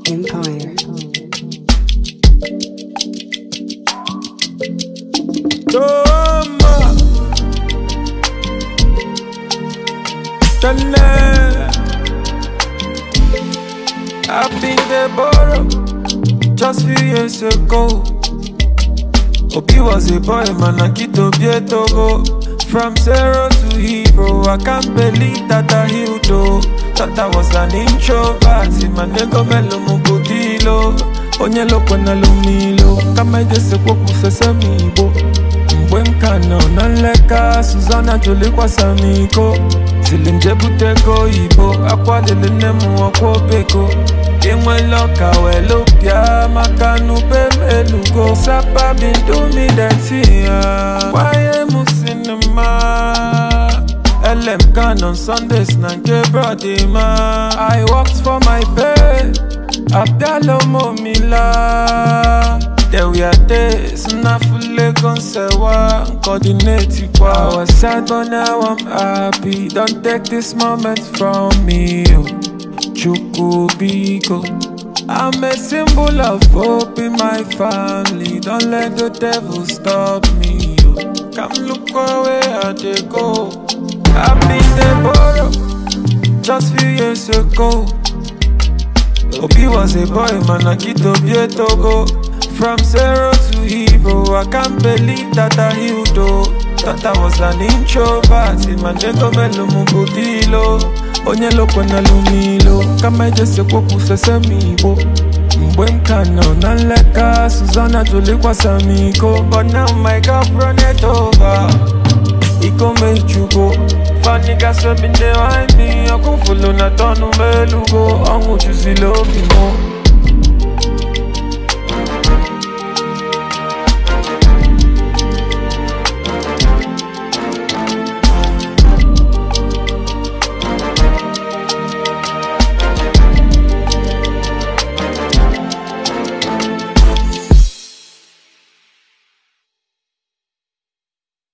Empire. Toma, Chanel. I've been there borrow just few years ago. Obi was a boy, man, I get to be a Togo. From zero to hero, I can't believe that I healed though. Thought I was an introvert, my nigga melo mubudilo. Onyelo kwena lumilo, kama jese kwoku sesemi bo. Mbwenkano nanleka, Susanna Jolie kwa samiko. Silinjebuteko ibo, akwa lelene akwa beko. Inwe loka we lupia, makanu be melugo. Sapa been do me that here. Why cinema? LM can on Sundays, nanke brody ma. I worked for my pay, Abdalo momila. There we are days, na fully consewa, coordinate kwa. I was sad but now I'm happy. Don't take this moment from me, Chukubiko. I'm a symbol of hope in my family. Don't let the devil stop me, Come look where I dey go. I've been there borrow just few years ago. Obi was a boy, man, I get to be a Togo. From zero to hero, I can't believe that I healed though. Thought I was an introvert, my nigga melo mubudilo. Onyelo kwena lumilo, kama jese kwoku sesemi bo. Mbwenkano nanleka, Susanna Jolie kwa samiko. But now my girlfriend it over. Iko mechugo, funny gas we been there behind me. I can follow na tonu melugo, angu chusi lobi mo.